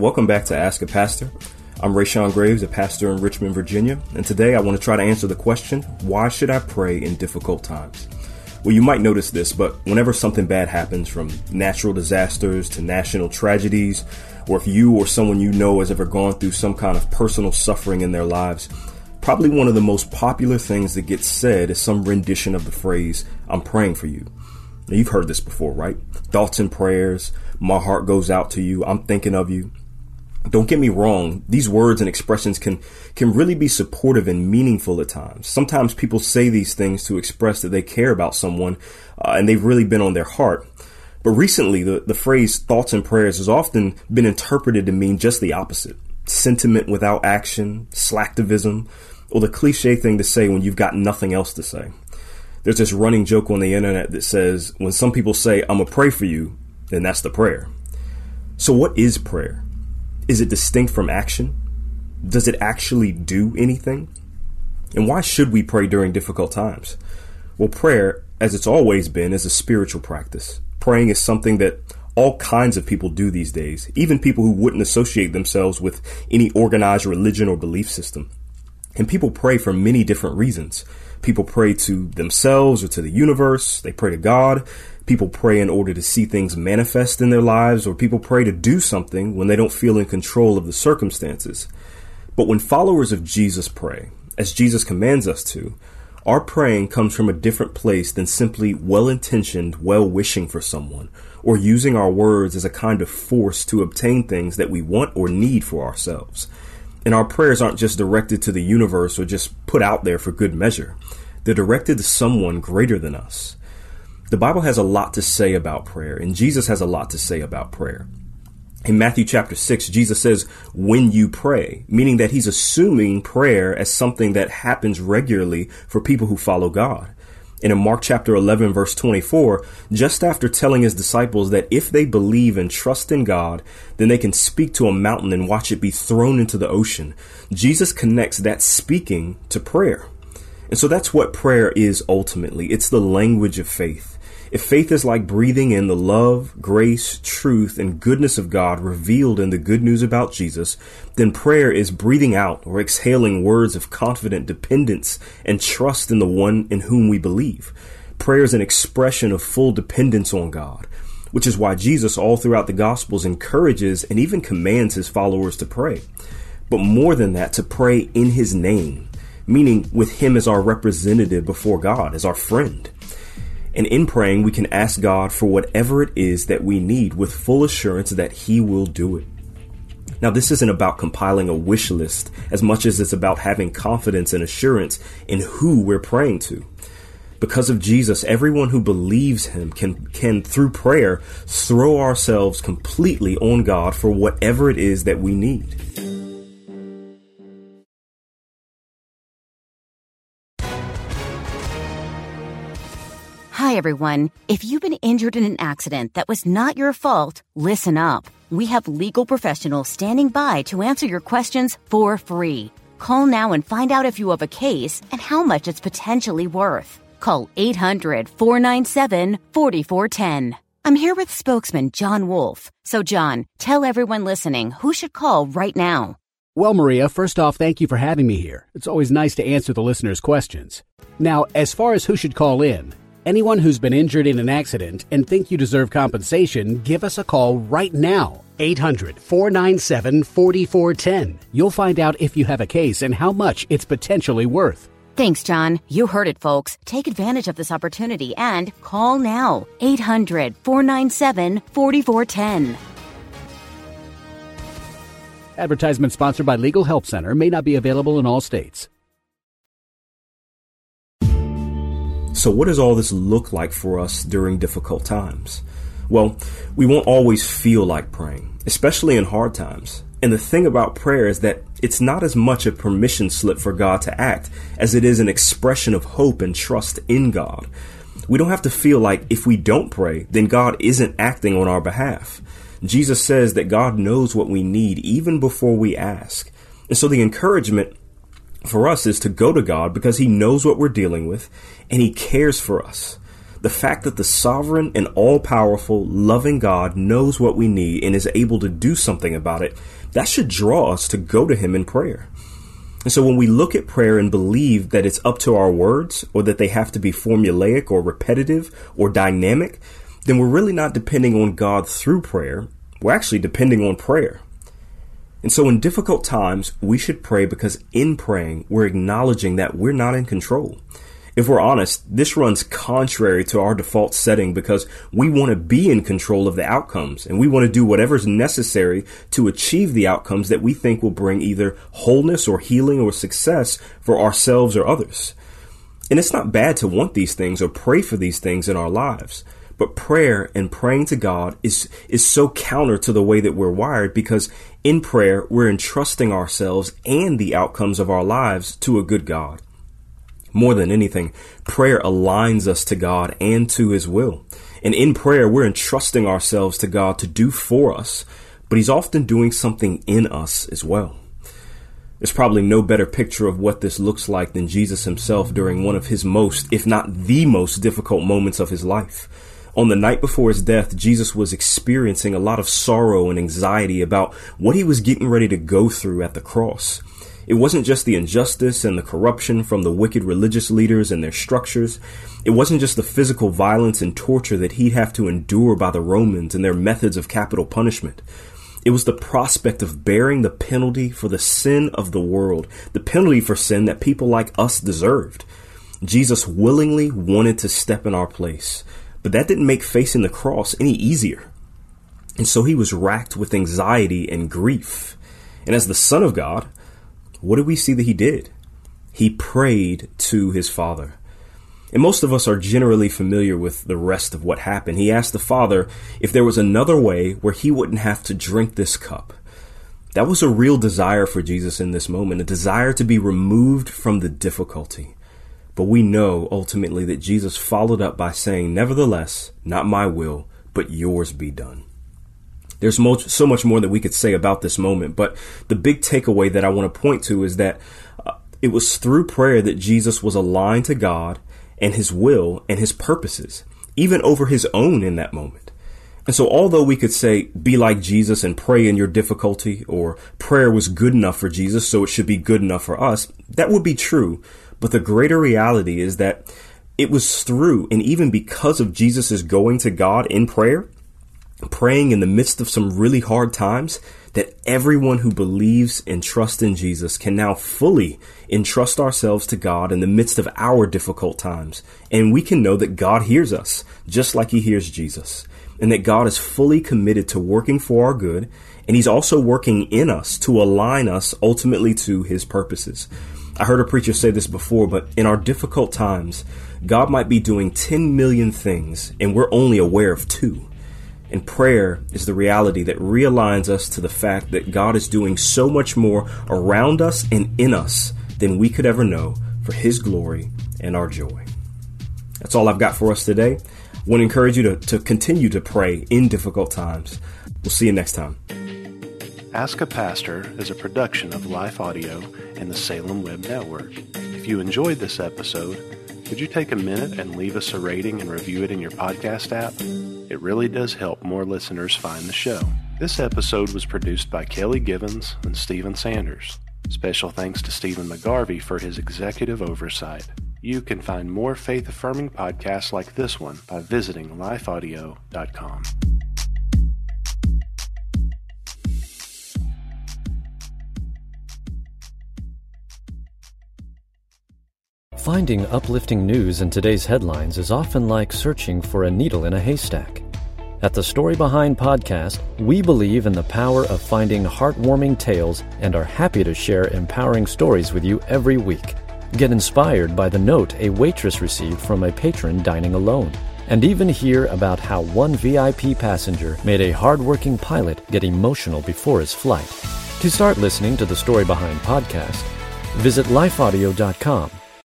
welcome back to Ask a Pastor. I'm Rayshawn Graves, a pastor in Richmond, Virginia, and today I want to try to answer the question, why should I pray in difficult times? Well, you might notice this, but whenever something bad happens, from natural disasters to national tragedies, or if you or someone you know has ever gone through some kind of personal suffering in their lives, probably one of the most popular things that gets said is some rendition of the phrase, I'm praying for you. Now, you've heard this before, right? Thoughts and prayers, my heart goes out to you, I'm thinking of you. Don't get me wrong, these words and expressions can really be supportive and meaningful at times. Sometimes people say these things to express that they care about someone and they've really been on their heart. But recently, the phrase thoughts and prayers has often been interpreted to mean just the opposite. Sentiment without action, slacktivism, or the cliche thing to say when you've got nothing else to say. There's this running joke on the internet that says when some people say, I'm gonna pray for you, then that's the prayer. So what is prayer? Is it distinct from action? Does it actually do anything? And why should we pray during difficult times? Well, prayer, as it's always been, is a spiritual practice. Praying is something that all kinds of people do these days, even people who wouldn't associate themselves with any organized religion or belief system. And people pray for many different reasons. People pray to themselves or to the universe. They pray to God. People pray in order to see things manifest in their lives, or people pray to do something when they don't feel in control of the circumstances. But when followers of Jesus pray, as Jesus commands us to, our praying comes from a different place than simply well-intentioned, well-wishing for someone, or using our words as a kind of force to obtain things that we want or need for ourselves. And our prayers aren't just directed to the universe or just put out there for good measure. They're directed to someone greater than us. The Bible has a lot to say about prayer, and Jesus has a lot to say about prayer. In Matthew chapter 6, Jesus says, when you pray, meaning that he's assuming prayer as something that happens regularly for people who follow God. And in Mark chapter 11, verse 24, just after telling his disciples that if they believe and trust in God, then they can speak to a mountain and watch it be thrown into the ocean, Jesus connects that speaking to prayer. And so that's what prayer is ultimately. It's the language of faith. If faith is like breathing in the love, grace, truth, and goodness of God revealed in the good news about Jesus, then prayer is breathing out or exhaling words of confident dependence and trust in the one in whom we believe. Prayer is an expression of full dependence on God, which is why Jesus all throughout the Gospels encourages and even commands his followers to pray. But more than that, to pray in his name, meaning with him as our representative before God, as our friend. And in praying, we can ask God for whatever it is that we need with full assurance that he will do it. Now, this isn't about compiling a wish list as much as it's about having confidence and assurance in who we're praying to. Because of Jesus, everyone who believes him can through prayer, throw ourselves completely on God for whatever it is that we need. Hi, everyone. If you've been injured in an accident that was not your fault, listen up. We have legal professionals standing by to answer your questions for free. Call now and find out if you have a case and how much it's potentially worth. Call 800-497-4410. I'm here with spokesman John Wolf. So, John, tell everyone listening who should call right now. Well, Maria, first off, thank you for having me here. It's always nice to answer the listeners' questions. Now, as far as who should call in, anyone who's been injured in an accident and think you deserve compensation, give us a call right now. 800-497-4410. You'll find out if you have a case and how much it's potentially worth. Thanks, John. You heard it, folks. Take advantage of this opportunity and call now. 800-497-4410. Advertisement sponsored by Legal Help Center. May not be available in all states. So what does all this look like for us during difficult times? Well, we won't always feel like praying, especially in hard times. And the thing about prayer is that it's not as much a permission slip for God to act as it is an expression of hope and trust in God. We don't have to feel like if we don't pray, then God isn't acting on our behalf. Jesus says that God knows what we need even before we ask. And so the encouragement for us is to go to God because he knows what we're dealing with and he cares for us. The fact that the sovereign and all-powerful, loving God knows what we need and is able to do something about it, that should draw us to go to him in prayer. And so when we look at prayer and believe that it's up to our words, or that they have to be formulaic or repetitive or dynamic, then we're really not depending on God through prayer. We're actually depending on prayer. And so in difficult times, we should pray because in praying, we're acknowledging that we're not in control. If we're honest, this runs contrary to our default setting because we want to be in control of the outcomes and we want to do whatever's necessary to achieve the outcomes that we think will bring either wholeness or healing or success for ourselves or others. And it's not bad to want these things or pray for these things in our lives. But prayer and praying to God is so counter to the way that we're wired, because in prayer, we're entrusting ourselves and the outcomes of our lives to a good God. More than anything, prayer aligns us to God and to his will. And in prayer, we're entrusting ourselves to God to do for us, but he's often doing something in us as well. There's probably no better picture of what this looks like than Jesus himself during one of his most, if not the most difficult moments of his life. On the night before his death, Jesus was experiencing a lot of sorrow and anxiety about what he was getting ready to go through at the cross. It wasn't just the injustice and the corruption from the wicked religious leaders and their structures. It wasn't just the physical violence and torture that he'd have to endure by the Romans and their methods of capital punishment. It was the prospect of bearing the penalty for the sin of the world, the penalty for sin that people like us deserved. Jesus willingly wanted to step in our place, but that didn't make facing the cross any easier. And so he was racked with anxiety and grief. And as the Son of God, what do we see that he did? He prayed to his Father. And most of us are generally familiar with the rest of what happened. He asked the Father if there was another way where he wouldn't have to drink this cup. That was a real desire for Jesus in this moment, a desire to be removed from the difficulty. But we know ultimately that Jesus followed up by saying, "Nevertheless, not my will, but yours be done." There's so much more that we could say about this moment, but the big takeaway that I want to point to is that it was through prayer that Jesus was aligned to God and his will and his purposes, even over his own in that moment. And so although we could say, be like Jesus and pray in your difficulty, or prayer was good enough for Jesus, so it should be good enough for us, that would be true. But the greater reality is that it was through and even because of Jesus's going to God in prayer, praying in the midst of some really hard times, that everyone who believes and trusts in Jesus can now fully entrust ourselves to God in the midst of our difficult times. And we can know that God hears us just like he hears Jesus, and that God is fully committed to working for our good. And he's also working in us to align us ultimately to his purposes. I heard a preacher say this before, but in our difficult times, God might be doing 10 million things and we're only aware of 2. And prayer is the reality that realigns us to the fact that God is doing so much more around us and in us than we could ever know for his glory and our joy. That's all I've got for us today. I want to encourage you to continue to pray in difficult times. We'll see you next time. Ask a Pastor is a production of Life Audio and the Salem Web Network. If you enjoyed this episode, would you take a minute and leave us a rating and review it in your podcast app? It really does help more listeners find the show. This episode was produced by Kelly Givens and Stephen Sanders. Special thanks to Stephen McGarvey for his executive oversight. You can find more faith-affirming podcasts like this one by visiting lifeaudio.com. Finding uplifting news in today's headlines is often like searching for a needle in a haystack. At the Story Behind podcast, we believe in the power of finding heartwarming tales and are happy to share empowering stories with you every week. Get inspired by the note a waitress received from a patron dining alone, and even hear about how one VIP passenger made a hardworking pilot get emotional before his flight. To start listening to the Story Behind podcast, visit lifeaudio.com